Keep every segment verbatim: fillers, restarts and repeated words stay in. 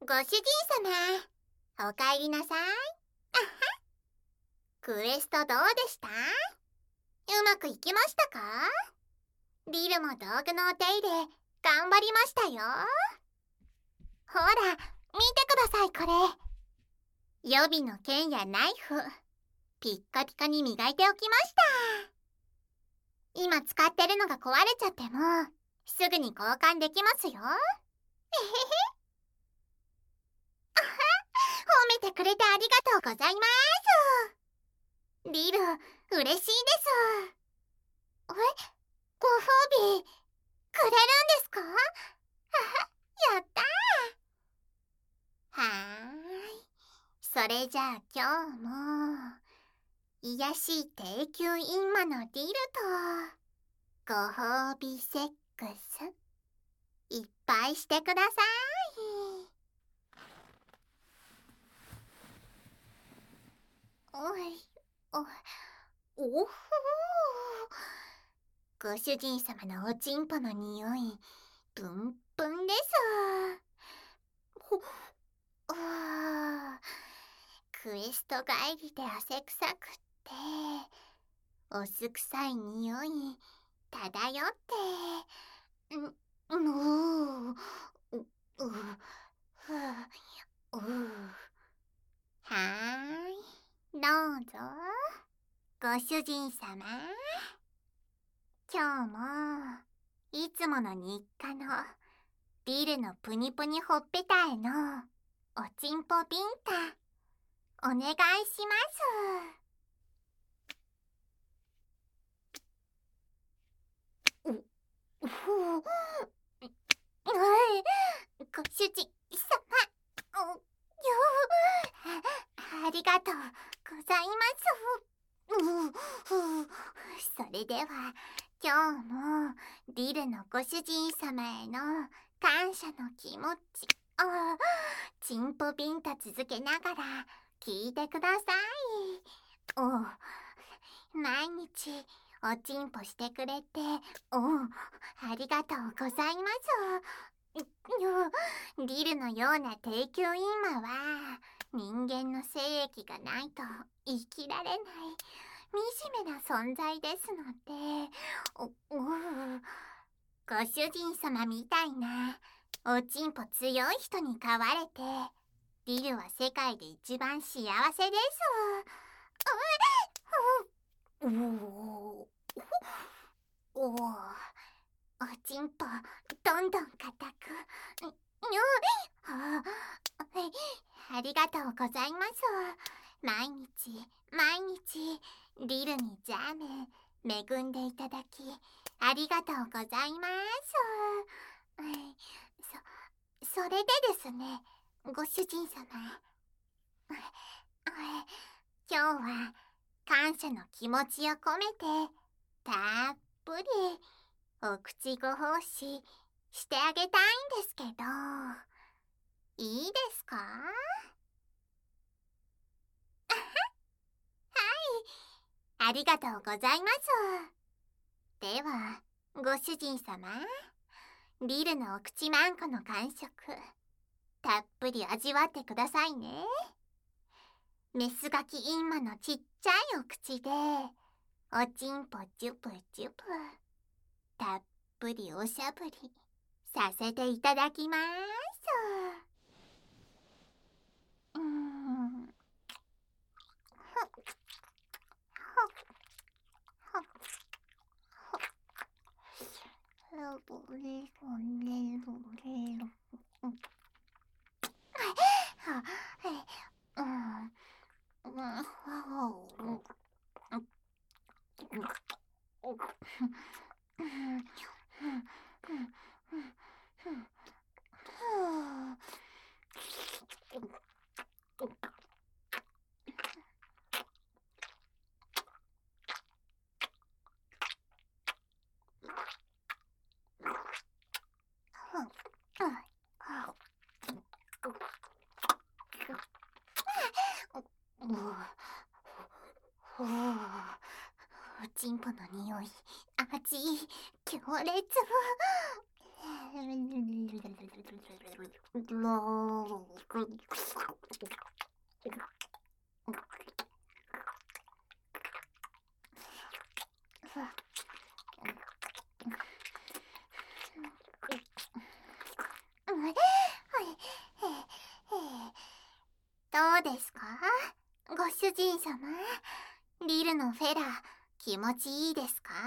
主人様、おかえりなさい。あは。クエストどうでした？うまくいきましたか？リルも道具のお手入れ頑張りましたよ。ほら、見てくださいこれ。予備の剣やナイフ、ピッカピカに磨いておきました。今使ってるのが壊れちゃってもすぐに交換できますよ。えへへ。あは、褒めてくれてありがとうございます。リル、嬉しいです。え、ご褒美くれるんですか？はは、やったー。はーい。それじゃあ今日も癒しい低級陰魔のディルとご褒美セックスいっぱいしてください。おい、お、おほー。ご主人様のおちんぽの匂い、プンプンです。ほ、あー、クエスト帰りで汗臭くってお酢臭い匂い漂ってん、ううううふうはーい、どうぞご主人様。今日もいつもの日課のリルのプニプニほっぺたへのおちんぽビンタお願いします。お、ふう、はい、ご主人様、お、よあ、ありがとうございます。うふう、それでは今日もリルのご主人様への感謝の気持ちあ、チンポビンタ続けながら聞いてください。お、毎日おちんぽしてくれてお、ありがとうございます。リルのような低級陰魔は人間の精液がないと生きられない惨めな存在ですので、お、お、ご主人様みたいなおちんぽ強い人に飼われてリルは世界で一番幸せです。おおおお、おちんぽどんどん硬く、にゃあ、ありがとうございます。毎日毎日リルにジャム恵んでいただきありがとうございます。そ、それでですね、ご主人様、今日は感謝の気持ちを込めてたっぷりお口ご奉仕してあげたいんですけど、いいですか？ありがとうございます。ではご主人様、リルのお口まんこの感触たっぷり味わってくださいね。メスガキインマのちっちゃいお口でおちんぽジュプジュプたっぷりおしゃぶりさせていただきます。うーん、おちんぽの匂い、味、強烈。 どうですか、ご主人様。リルのフェラ気持ちいいですか？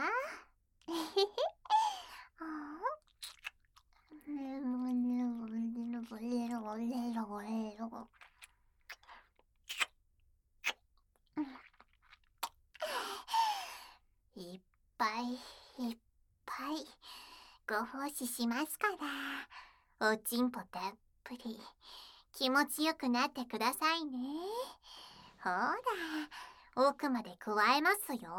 いっぱいいっぱいご奉仕しますから、おちんぽたっぷり気持ちよくなってくださいね。ほら、奥まで加えますよ。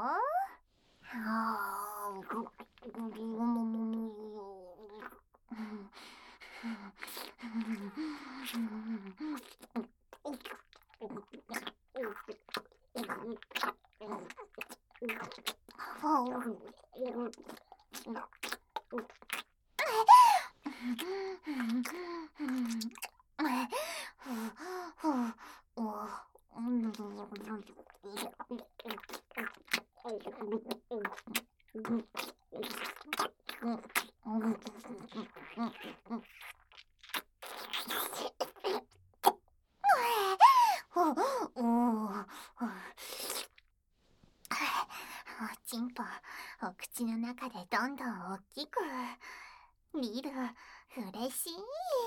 おちんぽ、お口の中でどんどん大きく。リル、嬉しい。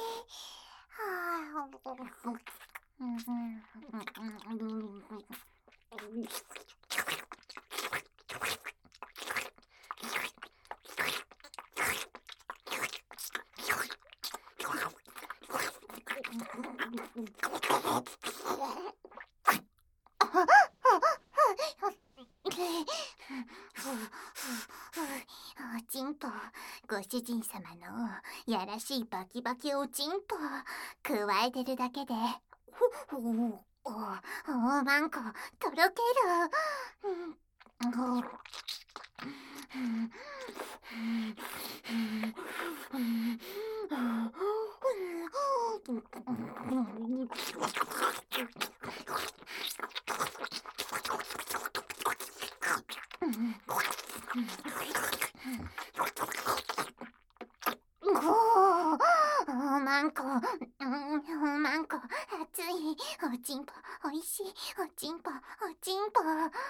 はおちんぽ、ご主人様のやらしいバキバキおちんぽ加えてるだけでおおおおまんことろける。おまんこ、おまんこ、熱いおちんぽ、おいしいおちんぽ、おちんぽ。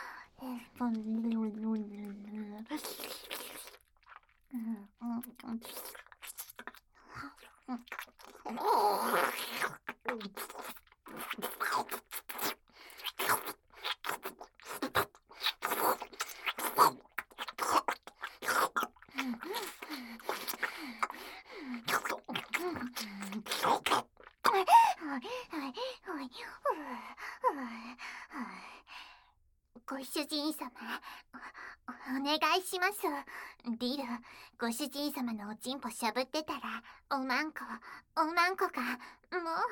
ご主人様、お、お願いします。リル、ご主人様のおちんぽしゃぶってたら、おまんこ、おまんこが、もう。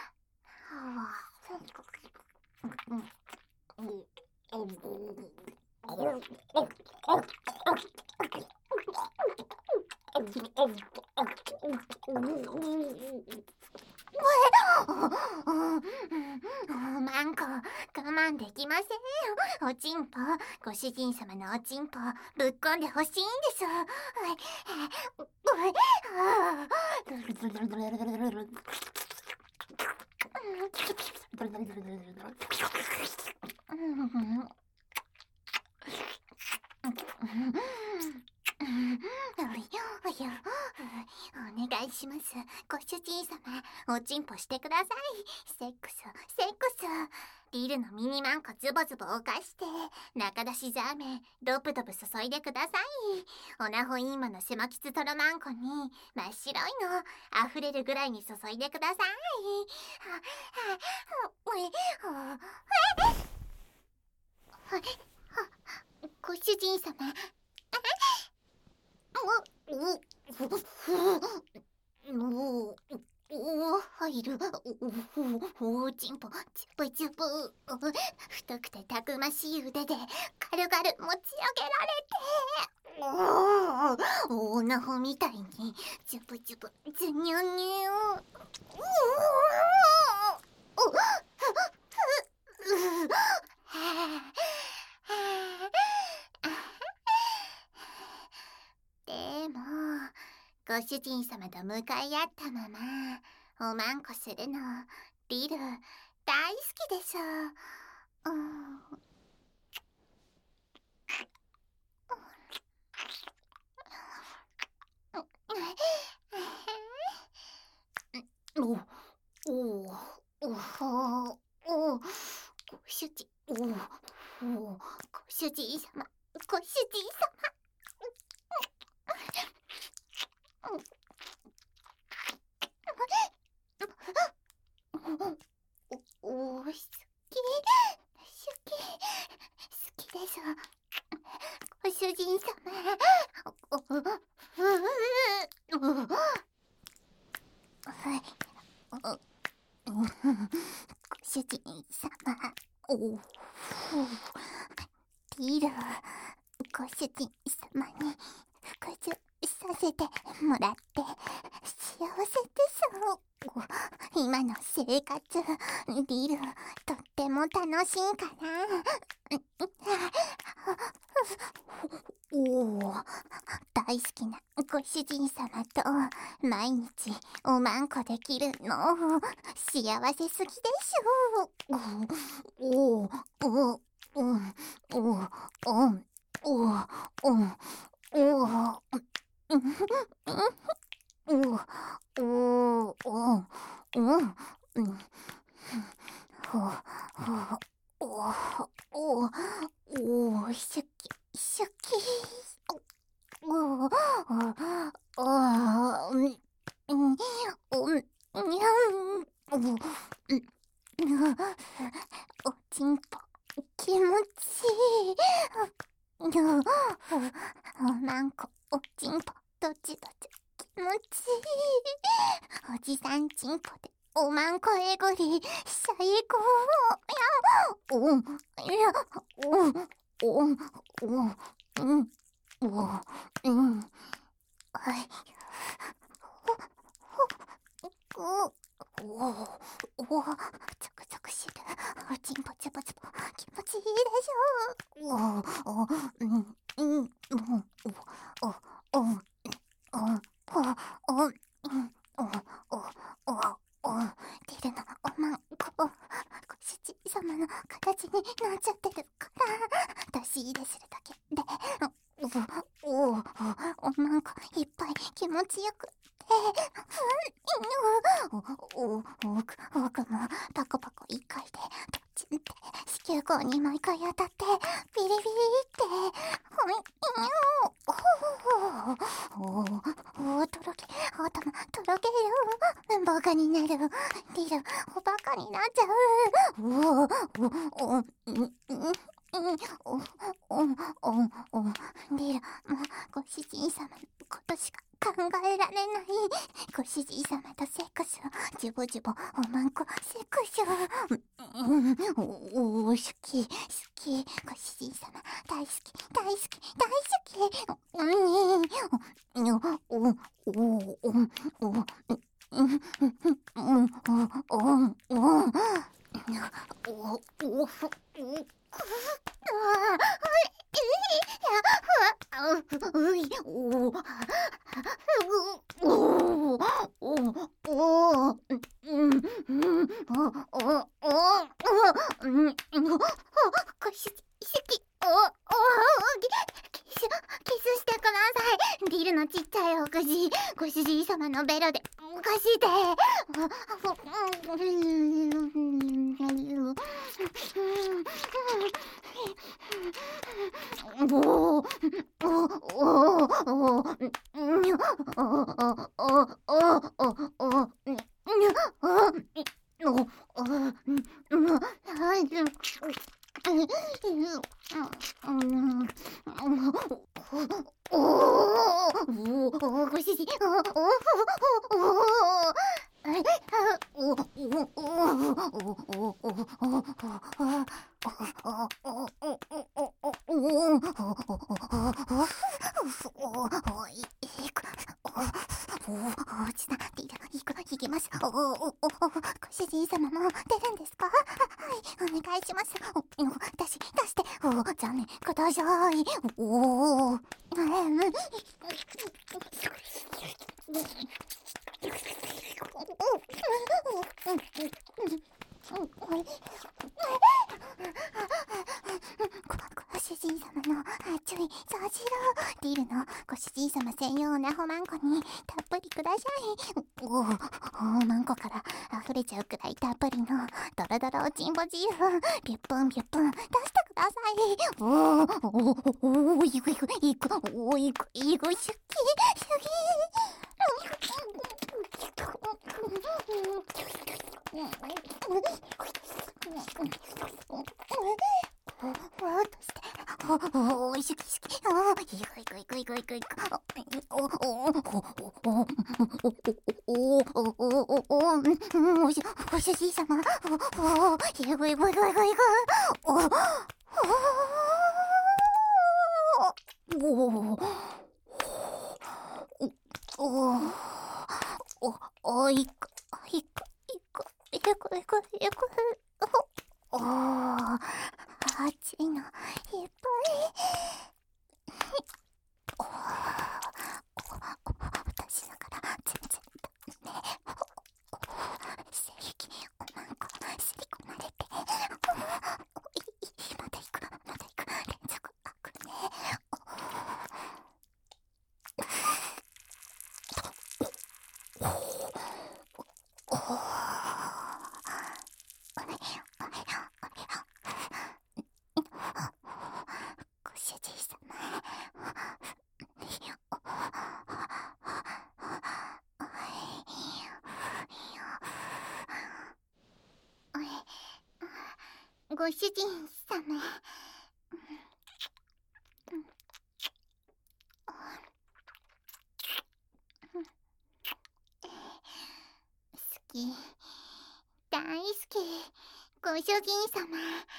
おまんこ、我慢できません。おちんぽ、ご主人様のおちんぽぶっこんでほしいんです。お願いします。ご主人様、おちんぽしてください。セックス、セックス。リルのミニマンコズボズボ犯して中出しザーメンドプドプ注いでください。オナホインマの狭キツトロマンコに真っ白いの溢れるぐらいに注いでください。ご主人様、おお入るおちちんぽチュプチュプ、太くてたくましい腕で軽々持ち上げられて、おお、オナホみたいにチュプチュプズニュニュでもご主人様と向かい合ったままおまんこするのリル大好きでしょ。うん、おおおおおご主人、おおご主人様、ご主人様。おお好き、好き、好きでしょご主人様。おおおご主人様、おおリル、ご主人様に服従させてもらって幸せでしょ。今の生活リルとっても楽しいかな。おお大好きなご主人様と毎日おまんこできるの幸せすぎでしょ。おおおおおおおおおおおおおシュキシュキおおおおちんぽ気持ちいい。おまんこおちんぽどちどち気持ちいい。おじさんちんぽでおまんこえぐり最高。おいやおおおうんおうんはいおおおちょくちょくしておちんぽちょぽちょぽ気持ちいいでしょ。おおうんうんおおおおおおおおおおリルのおまんこご主人様の形になっちゃってるから出し入れするだけでおおおおまんこいっぱい気持ちよくおお奥もパコパコいっかいでドチンって子宮口に毎回当たってビリビリってほいおおおおとろけ頭とろけるバカになるリルおバカになっちゃう。おおおおうんおおおおリルもうご主人様のことしか考えられない。ご主人様とセックスジュボジュボおまんこセックスおお好き好きご主人様大好き大好き大好きうんおおおおおおおリルのちっちゃいお口ご主人様のベロで貸しておおおおご主人おおいきます。おおおご主人様も出るんですか？はい、お願いします。お出し出して。お残念ください。おおご主人様の熱いそうしろ。ディルのご主人様専用なほまんこにたっぷりください。おおマンコから溢れちゃうくらいたっぷりのドロドロおちんぼ汁ビュップンビュップン出してください。おおおおいくいくいくおいくいくしゅきしゅきおおいしゅきしゅきおいくいくいくいくいくいくおおおおおおおご主人様おおいくいくいくいくいくおおおおおおいくいくいくいくいくいくいくおお熱いのいっぱいお私だから全然ダメ精液おまんこすり込まれてまた行くまた行く連続あくねおおご主人様ご主人様好き大好きご主人様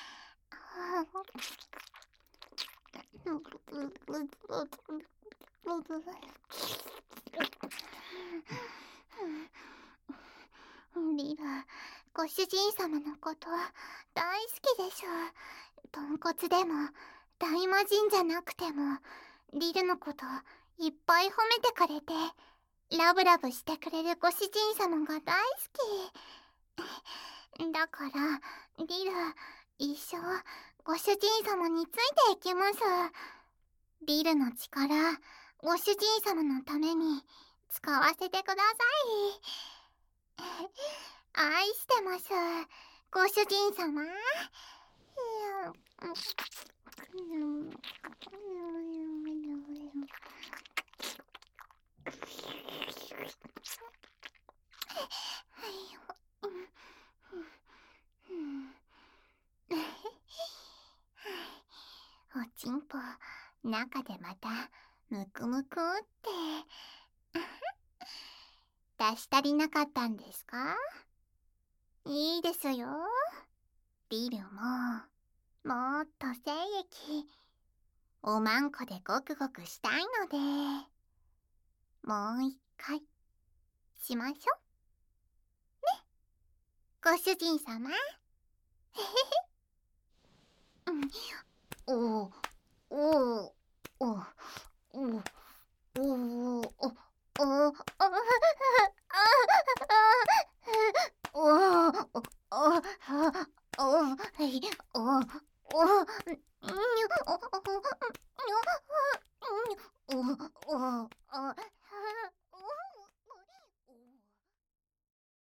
リラご主人様のこと大好きでしょ。とんこつでも大魔神じゃなくてもリルのこといっぱい褒めてくれてラブラブしてくれるご主人様が大好きだからリル一生ご主人様についていきます。リルの力ご主人様のために使わせてください。愛してますご主人様。おちんぽ中でまたむくむくって出し足りなかったんですか？いいですよ。リルももっと精液おまんこでごくごくしたいのでもう一回しましょねご主人様。へへへおおおおおおおおおお